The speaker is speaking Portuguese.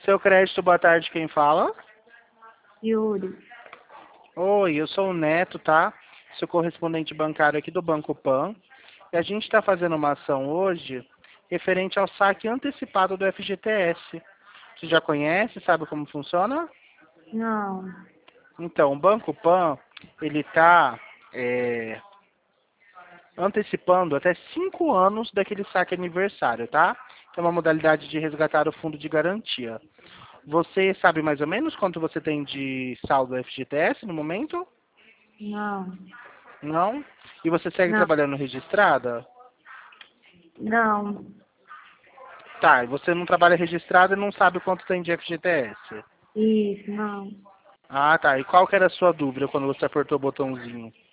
Seu crédito, boa tarde, quem fala? Yuri. Oi, eu sou o Neto, tá? Sou correspondente bancário aqui do Banco Pan. E a gente está fazendo uma ação hoje referente ao saque antecipado do FGTS. Você já conhece, sabe como funciona? Não. Então, o Banco Pan, ele está antecipando até 5 anos daquele saque aniversário, tá? Que é uma modalidade de resgatar o fundo de garantia. Você sabe mais ou menos quanto você tem de saldo FGTS no momento? Não. Não? E você segue Não. trabalhando registrada? Não. Tá, e você não trabalha registrada e não sabe quanto tem de FGTS. Isso, não. Ah, tá. E qual que era a sua dúvida quando você apertou o botãozinho?